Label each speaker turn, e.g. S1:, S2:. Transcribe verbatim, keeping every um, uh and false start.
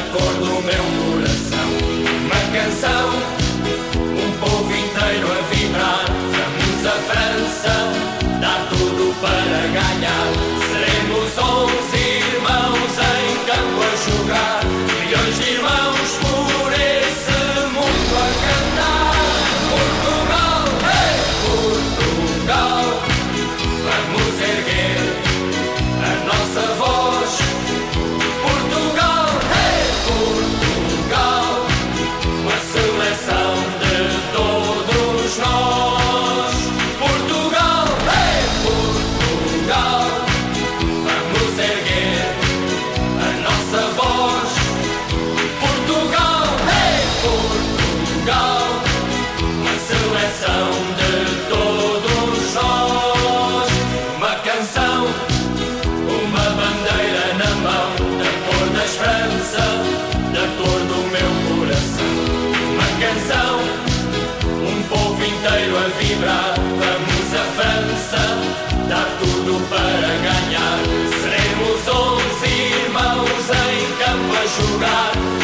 S1: cor do meu coração. Uma canção, um povo inteiro a vibrar. Vamos a França, dar tudo para ganhar. Seremos onze irmãos em campo a jogar, milhões de irmãos por esse mundo a cantar. Portugal, hey! Portugal, vamos erguer a nossa voz. Portugal, hey! Portugal, uma seleção de todos nós. Portugal, hey! Portugal, vamos erguer a nossa voz. Portugal, hey! Portugal, uma seleção de todos nós. Uma canção, uma bandeira na mão, da cor da esperança, da cor do meu coração. Uma canção, um povo inteiro a vibrar. Vamos a França, dar tudo para ganhar. Seremos onze irmãos em campo a jogar,